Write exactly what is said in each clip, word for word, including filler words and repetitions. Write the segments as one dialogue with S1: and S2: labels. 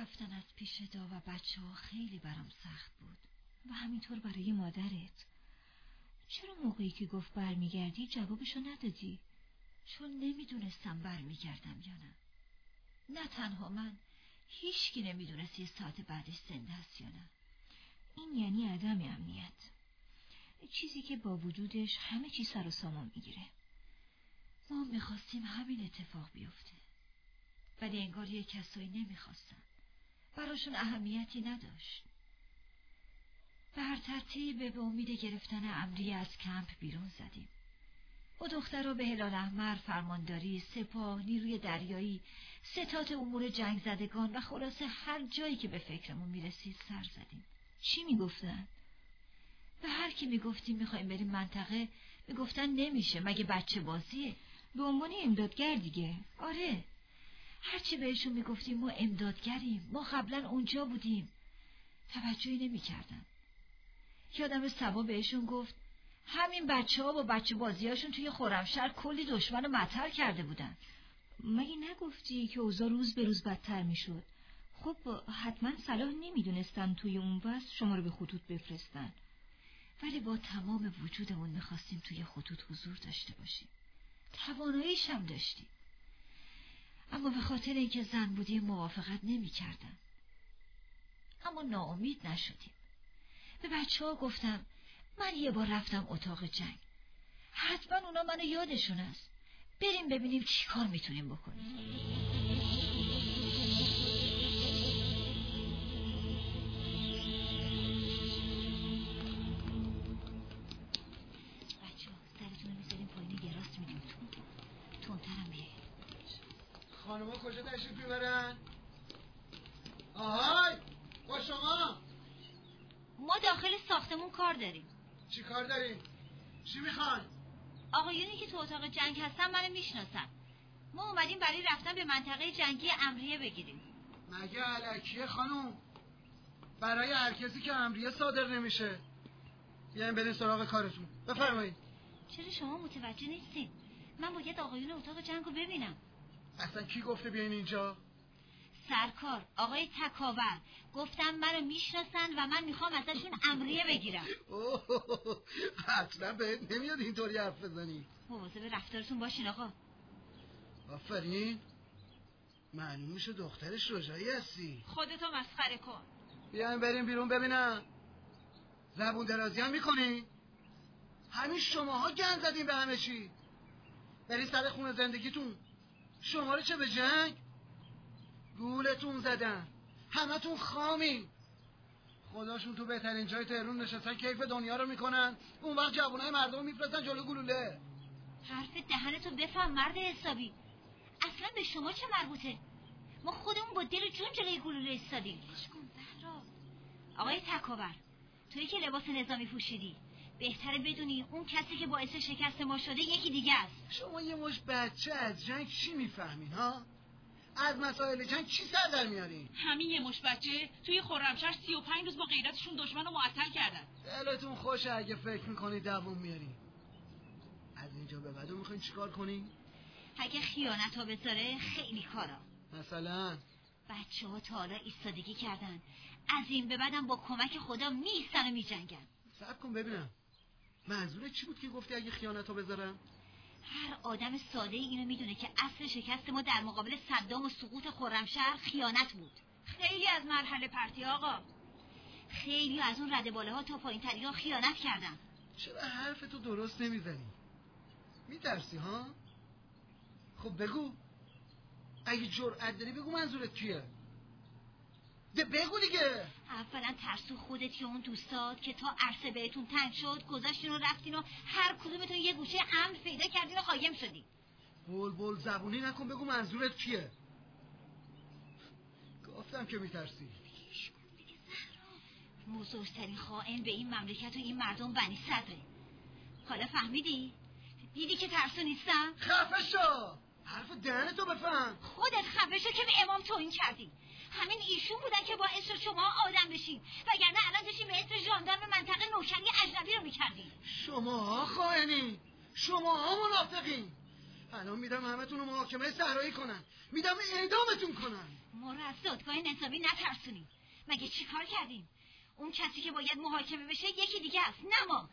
S1: رفتن از پیش دا و بچه ها خیلی برام سخت بود و همینطور برای مادرت. چرا موقعی که گفت برمیگردی جوابشو ندادی؟
S2: چون نمیدونستم برمیگردم یا نه. نه تنها من، هیچکی نمیدونست یه ساعت بعدش زنده است یا نه.
S1: این یعنی عدم امنیت، چیزی که با وجودش همه چی سر و سامان میگیره.
S2: ما میخواستیم همین اتفاق بیفته، ولی انگار یه کسایی نمیخواستن، براشون اهمیتی نداشت. به هر ترتیب به امید گرفتن امریه از کمپ بیرون زدیم. با دخترها به هلال احمر، فرمانداری، سپاه، نیروی دریایی، ستاد امور جنگ زدگان و خلاصه هر جایی که به فکرمون میرسید سر زدیم.
S1: چی میگفتن؟
S2: به هر کی میگفتیم میخوایم بریم منطقه میگفتن نمیشه، مگه بچه بازیه؟
S1: به عنوان امدادگر دیگه.
S2: آره، هرچی بهشون میگفتیم ما امدادگریم، ما قبلا اونجا بودیم، توجهی نمیکردن. یادم سبا بهشون گفت همین بچه ها با بچه بازیاشون توی خرمشهر کلی دشمن رو مطر کرده بودن.
S1: مگه نگفتی که اوضاع روز به روز بدتر میشد؟ خب حتما صلاح نمیدونستن توی اون وضع شما رو به خطوط بفرستن.
S2: ولی با تمام وجودمون میخواستیم توی خطوط حضور داشته باشیم، تواناییش هم داشتیم، اما به خاطر اینکه زن بودیم موافقت نمیکردن. اما ناامید نشدیم. به بچه ها گفتم من یه بار رفتم اتاق جنگ، حتما اونا منو یادشون است، بریم ببینیم چی کار میتونیم بکنیم. بچه ها سرتون رو میذاریم پایین، گراست میدیم تون تونترم بیه.
S3: خانوما کجا تشریف میبرن؟ آهای با شما.
S2: ما داخل ساختمون کار داریم.
S3: چی کار داریم؟ چی میخوان؟
S2: آقایونی که تو اتاق جنگ هستن منو میشناسن. ما اومدیم برای رفتن به منطقه جنگی امریه بگیریم.
S3: مگه الکیه خانوم؟ برای هر کسی که امریه صادر نمیشه. بیاین برین سراغ کارتون، بفرمایید.
S2: چرا شما متوجه نیستین؟ من باید آقایون اتاق جنگ رو ببینم.
S3: اصلا کی گفته بیاین اینجا؟
S2: سرکار آقای تکاور گفتم منو میشناسن و من میخوام ازشون امریه بگیرم.
S3: اوه اصلا بهت نمیاد اینطوری حرف بزنی.
S2: مواظب رفتارتون باشین آقا.
S3: آفرین، معلوم میشه دخترش رجایی هستی.
S2: خودتو مسخره کن.
S3: بیاین بریم بیرون ببینم. زبون درازی هم میکنی؟ همین شماها گند زدین به همه چی. برین سر خونه زندگیتون. شما رو چه به جنگ؟ گولتون زدن، همتون خامی. خداشون تو بهترین جای تهران نشستن کیف دنیا رو میکنن، اون وقت جوانای مردم میفرستن جلو گلوله.
S2: حرف دهنتو بفهم مرد حسابی، اصلا به شما چه مربوطه؟ ما خودمون با دل و جون جلوی گلوله ایستادیم. آقای تکاور، تویی که لباس نظامی پوشیدی بهتره بدونی اون کسی که باعث شکست ما شده یکی دیگه است.
S3: شما یه مش بچه از جنگ چی میفهمین ها؟ از مسائل جنگ چی سر در میارین؟
S4: همین یه مش بچه توی خرمشهر سی و پنج روز با غیرتشون دشمن رو معطل کردن.
S3: دلتون خوشه اگه فکر میکنید دووم میارین. از اینجا به بعد میخواین چیکار کنین؟
S2: اگه خیانت ها بذاره خیلی کارا.
S3: مثلا
S2: بچه ها تا حالا ایستادگی کردن، از این به بعدم با کمک خدا میستن و میجنگن.
S3: صبر کن ببینم منظور چی بود که گفتی اگه خیانت ها بذارن؟
S2: هر آدم ساده اینو میدونه که اصل شکست ما در مقابل صدام و سقوط خرمشهر خیانت بود. خیلی از مرحله پرتی آقا، خیلی از اون رده بالاها تا پایین تری ها خیانت کردن.
S3: چرا حرفتو درست نمیزنی؟ میترسی ها؟ خب بگو، اگه جرأت داری بگو منظورت کیه؟ ده بگو دیگه.
S2: اولا ترسو خودت یا اون دوستات که تا عرصه بهتون تنگ شد گذاشتین و رفتین و هر کدومتون یه گوشه امن پیدا کردین و قایم شدین.
S3: بول بول زبونی نکن، بگو منظورت کیه؟ گفتم که میترسی.
S2: بزرگترین خائن به این مملکت و این مردم بنی صدره. حالا فهمیدی؟ دیدی که ترسو نیستم؟
S3: خفه شو، حرف دهنتو بفهم.
S2: خودت خفه شو که به امام توهین کردی. همین ایشون بودن که باعث شد شما آدم بشین، وگرنه الان داشتیم به اسم ژاندارم منطقه نوشنی اجنبی رو میکردیم.
S3: شما خائنی، شما منافقین. الان میدم همتون رو محاکمه صحرایی کنن، میدم اعدامتون کنن.
S1: ما رو از دادگاه نظامی نترسونیم. مگه چی کار کردیم؟ اون کسی که باید محاکمه بشه یکی دیگه است، نه ما.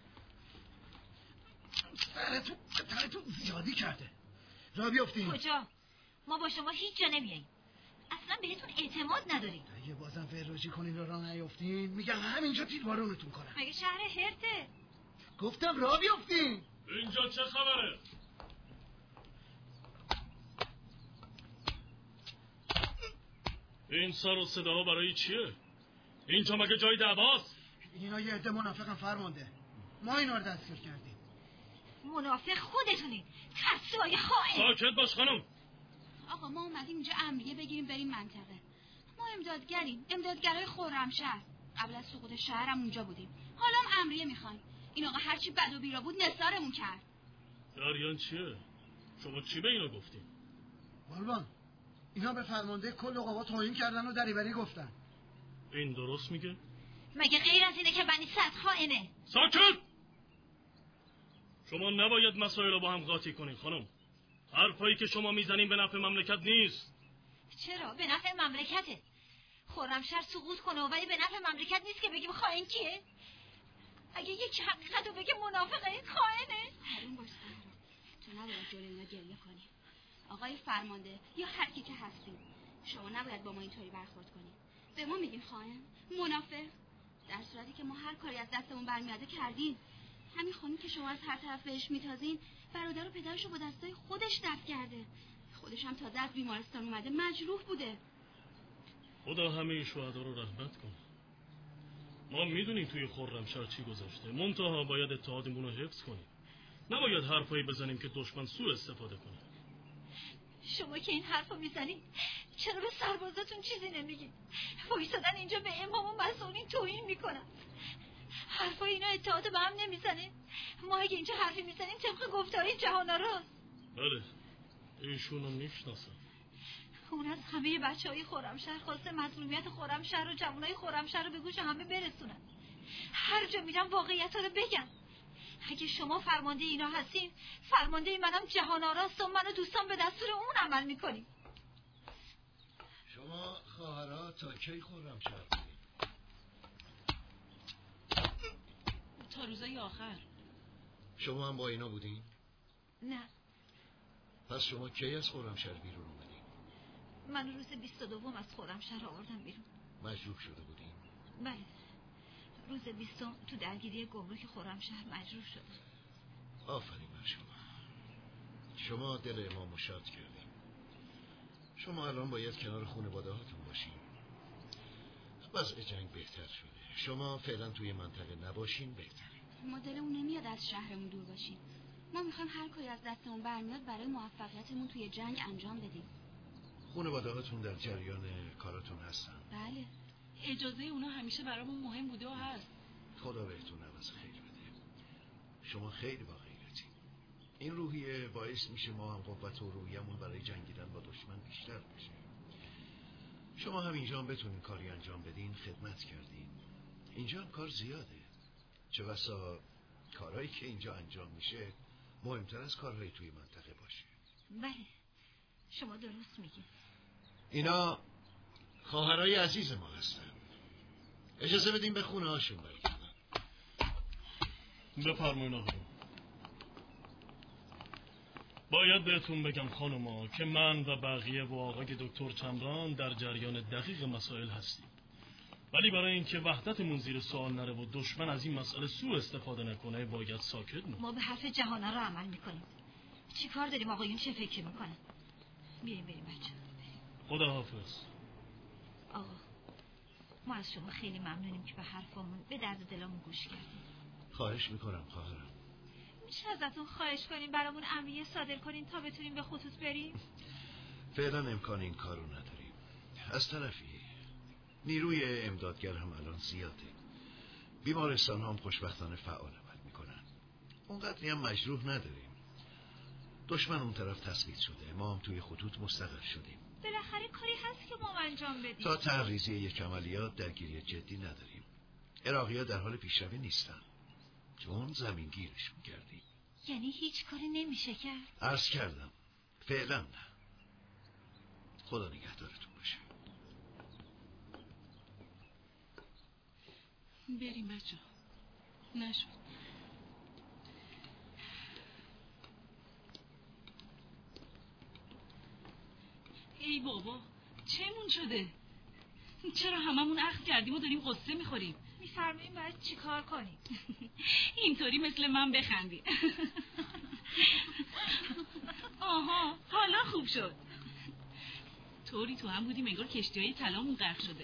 S3: سرتون سرتون زیادی کرده. را بیافتین.
S1: کجا؟ ما با شما هیچ جا نمیاییم. اصلا بهتون اعتماد نداریم.
S3: اگه بازم فراجی کنین و راه نیافتین میگم همینجا تیربارونتون کنم.
S1: مگه شهر هرته؟
S3: گفتم را بیافتین.
S5: اینجا چه خبره؟ این سر و صداها برای چیه؟ اینجا مگه جای دعواست؟
S3: اینا یه عده منافقم فرمانده. ما اینا رو دستگیر کردیم.
S1: منافق خودتونین، ترسوهای خائن.
S5: ساکت باش خانم.
S2: آقا ما اومدیم اینجا امریه بگیریم بریم منطقه. ما امدادگریم، امدادگرای خرمشهر. قبل از سقوط شهرم اونجا بودیم. حالا هم امریه میخوایم. این آقا هرچی بد و بیرا بود نثارمون کرد.
S5: جریان چیه؟ شما چی به اینا گفتین؟
S3: بالبان اینا به فرمانده کل قوا توهین کردن و دریوری گفتن.
S5: این درست میگه؟
S1: مگه غیر از اینه که بنی صد خائنه؟
S5: ساکت! شما نباید مسائل رو با هم قاطی کنین خانم. حرفایی که شما میزنین به نفع مملکت نیست.
S1: چرا؟ به نفع مملکته. خرمشهر سقوط کنه ولی به نفع مملکت نیست که بگیم خائن کیه؟ اگه یکی حقیقت رو بگه منافقه این خائنه.
S2: حروم باش سهرا، تو نباید جلوی اینا گریه کنی. آقای فرمانده یا هر کی که هستیم، شما نباید با ما اینطوری برخورد کنید. به ما میگین خائن، منافق، در صورتی که ما هر کاری از دستمون برمیاده کردیم. همین خانم که شما از هر طرف بهش میتازین برادر و پدرشو با دستای خودش دفن کرده. خودش هم تازه از بیمارستان اومده مجروح بوده.
S5: خدا همه شهدا رو رحمت کنه. ما میدونیم توی خرمشهر چی گذاشته، منتها باید اتحادمون رو حفظ کنیم. نباید حرفایی بزنیم که دشمن سوء استفاده کنه.
S1: شما که این حرفو میزنید چرا به سربازاتون چیزی نمیگید؟ وایسادن اینجا به امام و مسئولین توهین میکنن. حرفای اینا اتحاد به هم نمیزنید. ما اگه اینجا حرفی میزنیم طبق گفتاری جهان‌آراست.
S5: بله ایشونو میشناسم.
S1: اون از همه بچه های خرمشهر خواسته مظلومیت خرمشهر و جوانای خرمشهر رو به گوش همه برسونن. هر جا میرم واقعیت رو بگم. اگه شما فرمانده اینا هستین، فرمانده منم جهان‌آراست و من و دوستان به دستور اون عمل میکنیم.
S6: شما خواهرها تا کی خرمشهر؟
S4: تا روزای آخر.
S6: شما هم با اینا بودین؟
S1: نه.
S6: پس شما کی از خرمشهر بیرون اومدین؟
S1: من روز بیست و دوم از خرمشهر آوردم بیرون.
S6: مجروح شده بودین؟
S1: بله. روز بیستم تو درگیری گمرک خرمشهر مجروح شدم.
S6: آفرین بر شما. شما دل امامو شاد کردین. شما الان باید کنار خانواده هاتون باشین. وضع جنگ بهتر شده. شما فعلا توی منطقه نباشین بهتره.
S2: ما دلمون نمیاد از شهرمون دور باشیم. ما میخوایم هر کاری از دستمون برمیاد برای موفقیتمون توی جنگ انجام بدیم.
S6: خانواده هاتون در جریان کاراتون هستن؟
S2: بله.
S4: اجازه اونا همیشه برامون مهم بوده و هست.
S6: خدا بهتون عوض خیر بده. شما خیلی با غیرتی. این روحیه باعث میشه ما هم قوت و روحیمون برای جنگیدن با دشمن بیشتر بشه. شما هم اینجا هم بتونین کاری انجام بدین خدمت کردین. اینجا هم کار زیاده. چه بسا کارهایی که اینجا انجام میشه مهمتر از کارهایی توی منطقه باشه.
S1: بله شما درست میگید.
S6: اینا خواهرای عزیز ما هستن. اجازه بدیم به خونه هاشون برگردن.
S5: بفرمایید آقا. باید بهتون بگم خانوما که من و بقیه و آقای دکتر چمران در جریان دقیق مسائل هستیم، ولی برای اینکه وحدتمون زیر سوال نره و دشمن از این مسئله سوء استفاده نکنه باید ساکت مون.
S1: ما به حرف جهانه رو عمل میکنیم. چی کار داریم آقایون چه فکری میکنن؟ بیاییم بریم بچه.
S5: خدا حافظ.
S1: آقا ما از شما خیلی ممنونیم که به حرفمون به درد دلمون گوش کردیم.
S6: خواهش میکنم خواهرم.
S1: میشه ازتون خواهش کنیم برامون امریه صادر کنین تا بتونیم به خطوط بریم؟
S6: فعلا امکان این کارو نداریم. از طرفی نیروی امدادگر هم الان زیاده. بیمارستان هم خوشبختانه فعال عمل میکنن. اونقدری هم مجروح نداریم. دشمن اون طرف تثبیت شده. ما هم توی خطوط مستقر شدیم.
S1: بالاخره کاری هست که ما انجام بدیم.
S6: تا تعریضی یک عملیات درگیری جدی نداریم. عراقی‌ها در حال پیشروی نیستن. چون زمین گیرش میکردیم.
S1: یعنی هیچ کاری نمیشه کرد؟
S6: عرض کردم فعلا نه. خدا نگهدارتون باشه.
S4: بریم بچه نشد. ای بابا چمون شده؟ چرا هممون اخم کردیم و داریم قصه میخوریم؟
S1: میفرماییم باید چی کار کنیم؟
S4: اینطوری مثل من بخندی. آها حالا خوب شد. طوری تو هم بودیم انگار کشتی های طلامون غرق شده.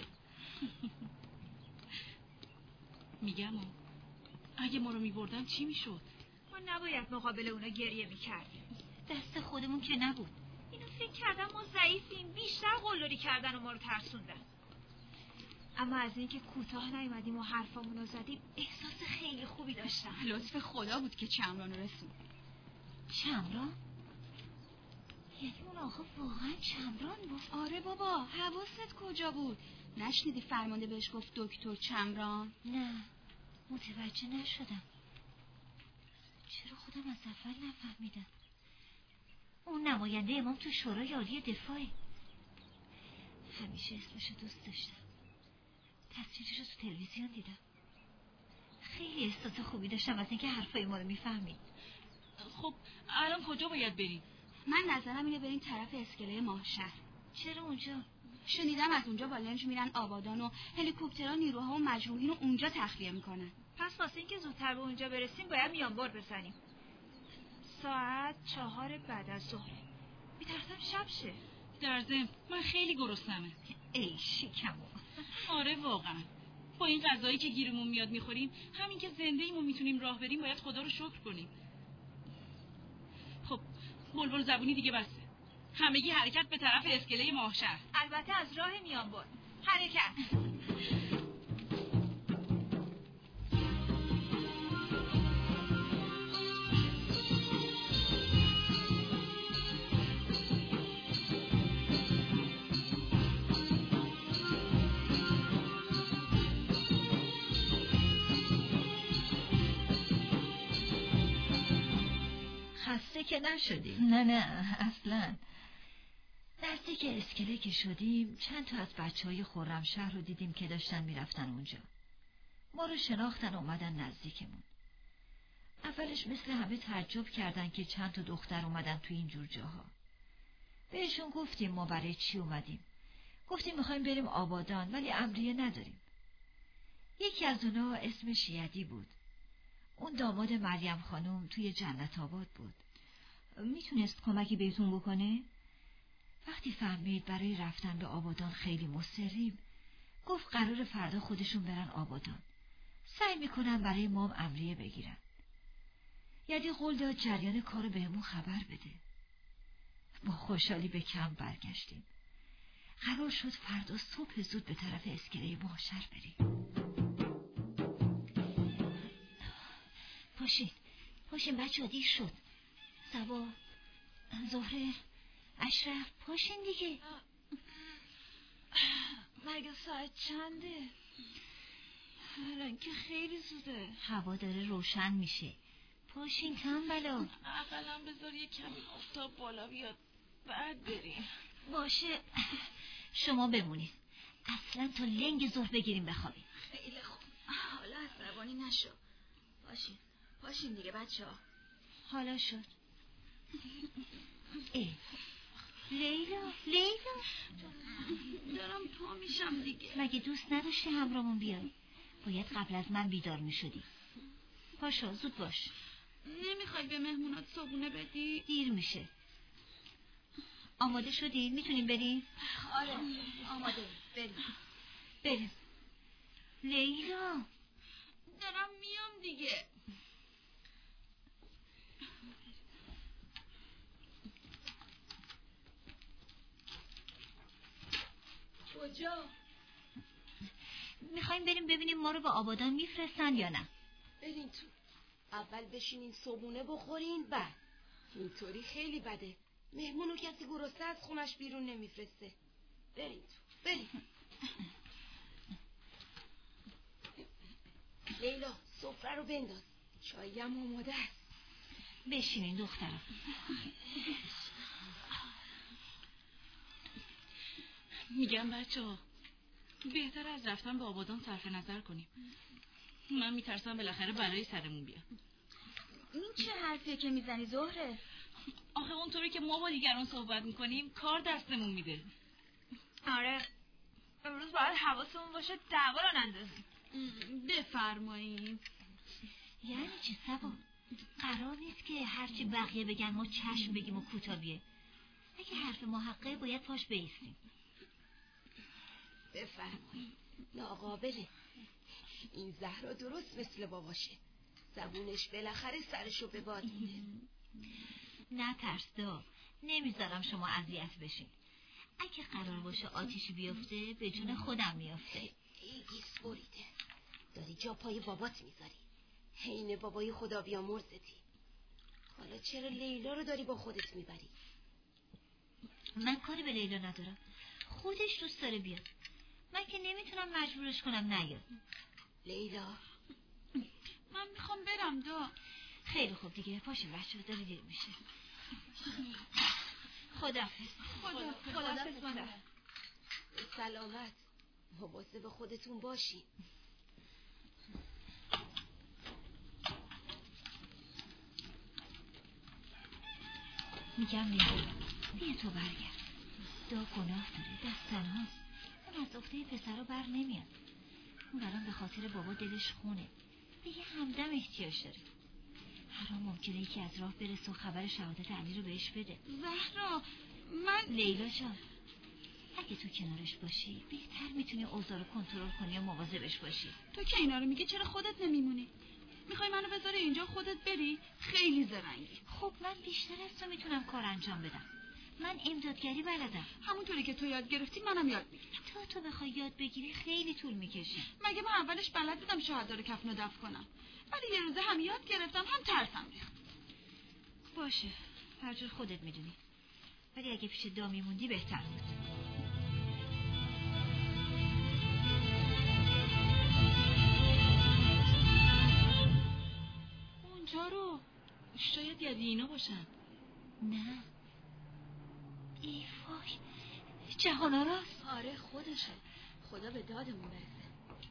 S4: میگم اگه ما رو میبردن چی میشد؟
S1: ما نباید مقابل اونا گریه میکردیم. دست خودمون که نبود. اینو فکر کردن ما ضعیفیم، بیشتر قلدری کردن و ما رو ترسوندن. اما از اینکه کوتاه نیومدیم و حرفامونو زدیم احساس خیلی خوبی داشتم.
S4: لطف خدا بود که چمران رسون.
S1: چمران؟ یعنی اون آقا واقعا چمران بود؟
S4: آره بابا، حواست کجا بود؟ نشنیدی فرمانده بهش گفت دکتر چمران؟
S1: نه متوجه نشدم. چرا خودم از اول نفهمیدم؟ اون نماینده امام تو شورای عالی دفاعه. همیشه اسمشو دوست داشتم. تصویرش رو تو تلویزیون دیدم. خیلی احساس خوبی داشتم از اینکه حرفای ما رو میفهمید.
S4: خب الان کجا باید بریم؟
S7: من نظرم اینه بریم طرف اسکله ماهشهر.
S1: چرا اونجا؟
S7: شنیدم از اونجا با لنج میرن آبادان و هلیکوپترها نیروها و مجروحین رو اونجا تخلیه میکنن.
S1: پس واسه اینکه زودتر به اونجا برسیم باید میانبار بزنیم. ساعت چهار بعد از ظهر. میترسم شب شه.
S4: در ضمن من خیلی گرسنمه.
S1: ای شکمو.
S4: آره واقعا با این غذایی که گیرمون میاد میخوریم، همین که زنده ایم و میتونیم راه بریم باید خدا رو شکر کنیم. خب بلبل زبونی دیگه بسته. همگی حرکت به طرف اسکله ماهشهر.
S1: البته از راه میانبار. حرکت.
S2: خسته که نشدی؟ نه نه اصلا. نزدیک اسکله که شدیم چند تا از بچه های خرمشهر رو دیدیم که داشتن میرفتن اونجا. ما رو شناختن و اومدن نزدیکمون. اولش مثل همه تعجب کردن که چند تا دختر اومدن تو این جور جاها. بهشون گفتیم ما برای چی اومدیم. گفتیم میخوایم بریم آبادان ولی امریه نداریم. یکی از اونا اسمش یدی بود. اون داماد مریم خانم توی جنت آباد بود.
S1: میتونست کمکی بهتون بکنه؟
S2: وقتی فهمید برای رفتن به آبادان خیلی مصریم، گفت قرار فردا خودشون برن آبادان. سعی میکنن برای مام امریه بگیرن. یعنی قول داد جریان کارو بهمون خبر بده. با خوشحالی به کمپ برگشتیم. قرار شد فردا صبح زود به طرف اسکله ماهشهر بریم.
S1: پاشین پاشین بچه ها، دیر شد. سبا، زهره، اشرف، پاشین دیگه. مگه ساعت چنده؟ الان که خیلی زوده. هوا داره روشن میشه. پاشین تنبلا.
S4: اقلا بذار یه کمی آفتاب بالا بیاد بعد بریم.
S1: باشه شما بمونید. اصلا تا لنگ ظهر بگیریم بخوابیم.
S7: خیلی خوب. حالا عصبانی نشو. پاشین پاشین دیگه بچه ها.
S1: حالا شد. ای لیلا لیلا
S7: دارم پا میشم دیگه.
S1: مگه دوست نداشتی همراهمون بیای؟ باید قبل از من بیدار میشدی. پاشو زود باش.
S7: نمیخوای به مهمونات صبونه بدی؟
S1: دیر میشه. آماده شدین؟ میتونیم بریم؟
S7: آره آماده. بریم
S1: بریم. لیلا
S7: دارم میام دیگه. کجا؟
S1: میخوایم بریم ببینیم ما رو به آبادان میفرستن یا نه.
S7: برین تو. اول بشینین صبونه بخورین بعد. اینطوری خیلی بده. مهمونو کسی گرسنه از خونش بیرون نمیفرسته. برین تو. برین. لیلا سفره رو بنداز. چایی هم آماده است.
S1: بشینین دخترم.
S4: میگم بچه ها بهتر از رفتن به آبادان صرف نظر کنیم. من میترسم بالاخره بلایی سرمون بیاد.
S1: این چه حرفیه که میزنی زهره؟
S4: آخه اونطوری که ما با دیگران صحبت میکنیم کار دستمون میده.
S1: آره امروز باید حواسمون باشه دعوا رو نندازیم.
S4: بفرمایید.
S2: یعنی چی سبا؟ قرار نیست که هرچی بقیه بگن ما چشم بگیم و کوتا بیه. اگه حرف ما حقه باید پاش بیستیم.
S7: بفرمایید ناقابله. این زهرا درست مثل باباشه. زبونش بالاخره سرشو به باد میده.
S2: نه ترس دا، نمیذارم شما اذیت بشین. اگه قرار باشه آتیشی بیفته به جون خودم میفته.
S7: ای گیس بریده داری جا پای بابات میذاری. حین بابای خدا بیامرزتی. حالا چرا لیلا رو داری با خودت میبری؟
S2: من کاری به لیلا ندارم، خودش دوست داره بیاد. من که نمیتونم مجبورش کنم نیاد.
S7: لیلا
S4: من میخوام برم دا.
S2: خیلی خوب دیگه پاشیم بچه داره دیر میشه. خداحافظ.
S1: خداحافظ. خداحافظ مادر.
S7: سلامت. مواظب خودتون باشین.
S2: میگم لیلا بیا تو برگرد. دا گناه داره، دست تنهاست. اون از اخته پسرا بر نمیاد. اون الان به خاطر بابا دلش خونه. به یه همدم احتیاج داره. هر آن ممکنه یکی از راه برسه و خبر شهادت علی رو بهش بده.
S4: زهرا من
S2: لیلا جان اگه تو کنارش باشی بهتر میتونی اوضاع رو کنترل کنی و مواظبش باشی.
S4: تو که اینا رو میگی چرا خودت نمیمونی؟ میخوای منو بذاری اینجا خودت بری؟ خیلی زرنگی.
S2: خب من بیشتر از تو میتونم کار انجام بدم. من امدادگری بلدم.
S4: همونطوری که تو یاد گرفتی منم یاد میگیرم.
S2: تا تو بخوای یاد بگیری خیلی طول میکشه.
S4: مگه من اولش بلد بودم شهدا رو کفن و دفن کنم؟ ولی یه روزه هم یاد گرفتم هم ترسم ریخت.
S2: باشه هر جور خودت میدونی. ولی اگه پیش دا میموندی بهتر بود.
S4: اونجا رو شاید یادی اینا باشن.
S2: نه ای وای جهانا راست.
S1: آره خودشه. خدا به دادمون برسه.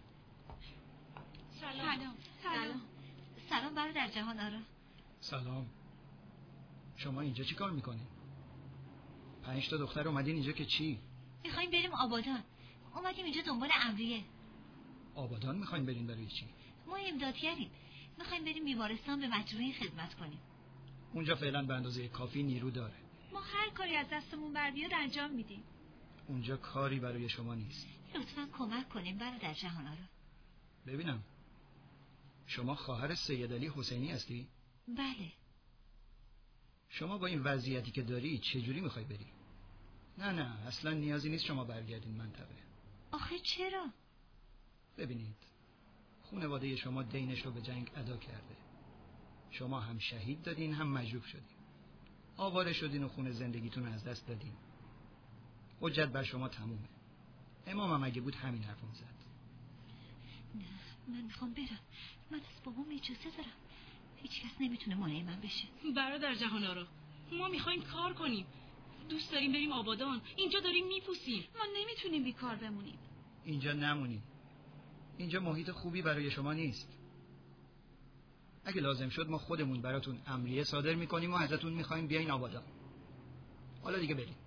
S4: سلام.
S1: سلام.
S2: سلام سلام برادر جهانا.
S8: سلام. شما اینجا چی کار میکنین؟ پنج تا دختر اومدین اینجا که چی؟
S2: میخوایم بریم آبادان. اومدیم اینجا دنبال امریه.
S8: آبادان میخواین برین برای چی؟
S2: ما امدادگریم. میخوایم بریم بیمارستان به مجروحین خدمت کنیم.
S8: اونجا فعلا به اندازه کافی نیرو داره.
S1: ما هر کاری از دستمون بر بیاد انجام میدیم.
S8: اونجا کاری برای شما نیست.
S2: لطفاً کمک کنیم برادر جهانا رو.
S8: ببینم شما خواهر سید علی حسینی هستی؟
S2: بله.
S8: شما با این وضعیتی که داری چجوری میخوای بری؟ نه نه اصلا نیازی نیست شما برگردین منطقه.
S2: آخه چرا؟
S8: ببینید خانواده شما دینش رو به جنگ ادا کرده. شما هم شهید دادین هم مجروح شدین. آواره شدین و خون زندگیتون از دست دادین. حجت بر شما تمومه. امامم اگه بود همین حرفم زد.
S2: نه من میخوام برم. من از بابام اجازه دارم. هیچ کس نمیتونه مانع من بشه.
S4: برادر جهانارا ما میخوایم کار کنیم. دوست داریم بریم آبادان. اینجا داریم میپوسیم.
S1: ما نمیتونیم بیکار بمونیم.
S8: اینجا نمونید. اینجا محیط خوبی برای شما نیست. اگه لازم شد ما خودمون براتون امریه صادر میکنیم و ازتون میخوایم بیاین آبادان. حالا دیگه بریم.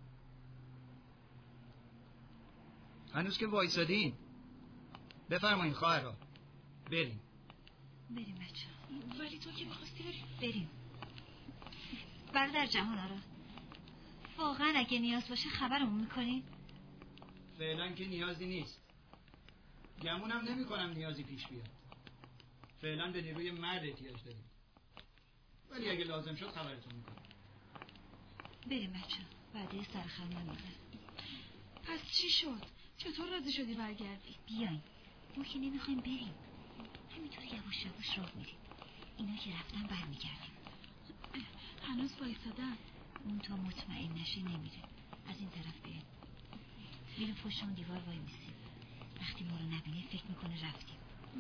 S8: هنوز که وایسادین. بفرمایین خواهرها. بریم.
S2: بریم بچه.
S4: ولی تو که میخواستی بریم.
S2: بریم. برادر جهانارا واقعا اگه نیاز باشه خبرمون میکنین؟
S8: فعلا که نیازی نیست. گمونم نمی کنم نیازی پیش بیاد. فعلا به نیروی مرد احتیاج داریم. ولی اگه لازم شد خبرتون میکنم.
S2: بریم بچه. بعد سرخرمان میدن.
S1: پس چی شد؟ چطور راضی شدی برگردی؟
S2: بیاین. ما که نمیخوایم بریم. همینطور یواش یواش راه میریم. اینا که رفتن برمیگردیم.
S1: هنوز وایسادن.
S2: اون تا مطمئن نشه نمیره. از این طرف بیاین. میریم پشت اون دیوار وای میسیم. وقتی ما رو نبینه فکر میکنه رفتیم.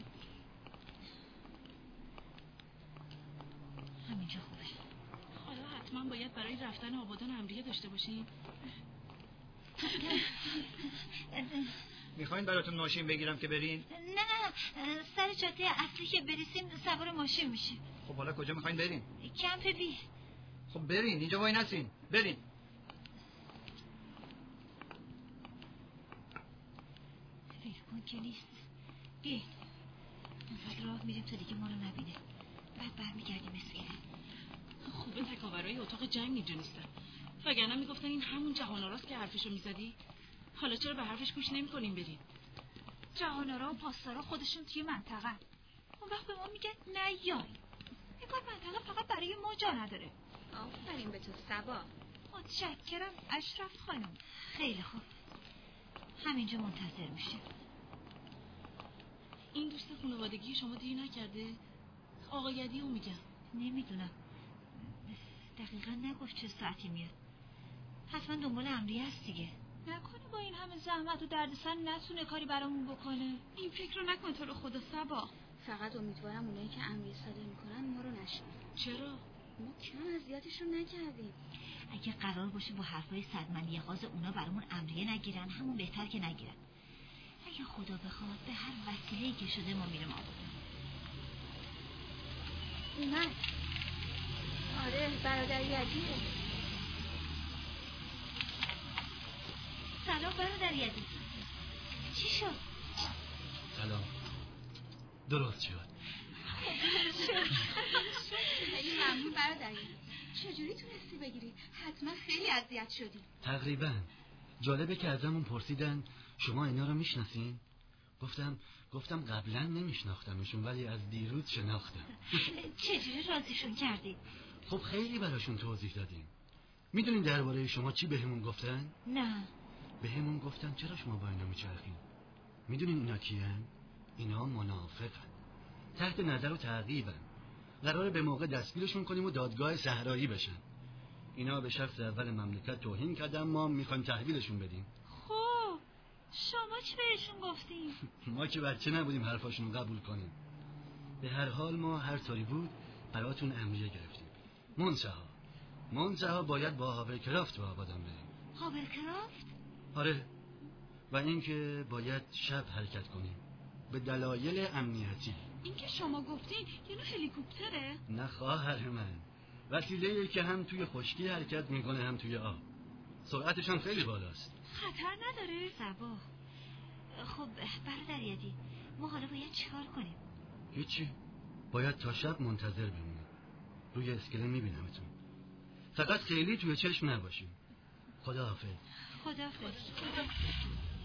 S2: همینجا خوبه.
S4: حالا حتما باید برای رفتن آبادان امریه داشته باشیم.
S8: میخواین براتون ماشین بگیرم که برین؟
S1: نه نه سر جاده اصلی که برسیم سوار ماشین میشیم.
S8: خب حالا کجا میخواین برین؟
S1: کمپ بی.
S8: خب برین، اینجا وای نسین، برین.
S2: فکر که نیست. بی اینقدر راه میریم تا دیگه ما رو نبینه، بعد برمیگردیم اسکله.
S4: خوبه تکاورای اتاق جنگ اینجا نیستن، وگرنه میگفتن این همون جهان‌آراست که حرفشو میزدی. حالا چرا به حرفش گوش نمی‌کنیم بریم؟
S1: جهان‌آرا و پاسدارا خودشون توی منطقه، اون وقت به ما میگن نیای. انگار منطقه فقط برای ما جا نداره.
S2: آفرین به تو صبا.
S1: متشکرم اشرف خانم.
S2: خیلی خوب، همینجا منتظر میشیم.
S4: این دوست خانوادگی شما دیر نکرده؟ آقا یدیو میگم.
S2: نمیدونم، دقیقا نگفت چه ساعتی میاد. حتما دنبال امریه هست دیگه.
S1: نکنه با این همه زحمت و دردسر نتونه کاری برامون بکنه.
S4: این فکر رو نکن تو رو خدا صبا.
S9: فقط امیدوارم اونایی که امریه صادر میکنن ما رو نشنن.
S4: چرا؟
S9: ما کم اذیتشون نکردیم.
S2: اگه قرار باشه با حرفای صدمن یغاز اونا برامون امریه نگیرن، همون بهتر که نگیرن. اگه خدا بخواد به هر وسیله‌ای که شده ما میرم آبادان.
S9: اومد. آره برادر یدیه.
S2: سلام برادر یدی. چی شد؟
S10: سلام. درست شد.
S9: خیلی ممنون برادر یدی. چجوری تونستی بگیری؟ حتما خیلی اذیت شدی.
S10: تقریبا. جالبه که ازمون پرسیدن شما اینا رو میشناسین؟ گفتم گفتم قبلا نمیشناختمشون ولی از دیروز شناختم.
S2: چجوری راضیشون کردی؟
S10: خب خیلی براشون توضیح دادیم. میدونین درباره شما چی بهمون گفتن؟
S2: نه.
S10: بهمون گفتن چرا شما با اینا میچرخین؟ میدونین اینا کیان؟ اینا منافقن. تحت نظر و تعقیبن. قراره به موقع دستگیرشون کنیم و دادگاه صحرایی بشن. اینا به شخص اول مملکت توهین کردن، ما میخوایم تحویلشون بدیم.
S1: خب شما چی بهشون گفتین؟
S10: ما که بچه نبودیم حرفاشون رو قبول کنیم. به هر حال ما هر طوری بود براتون امریه گرفتیم. منتها منتها باید با هاورکرافت به آبادان بریم.
S2: هاورکرافت؟
S10: آره، و اینکه باید شب حرکت کنیم به دلایل امنیتی.
S4: این که شما گفتین یه نوع هلیکوپتره؟
S10: نه خواهر من، وسیله‌ای که هم توی خشکی حرکت میکنه هم توی آب. سرعتش هم خیلی بالاست.
S1: خطر نداره؟
S2: صبا. خب برادر یدی، ما حالا باید چیکار کنیم؟
S10: هیچی، باید تا شب منتظر بمونیم. روی اسکله میبینمتون. فقط خیلی توی چشم نباشیم. خداحافظ.
S2: خداحافظ.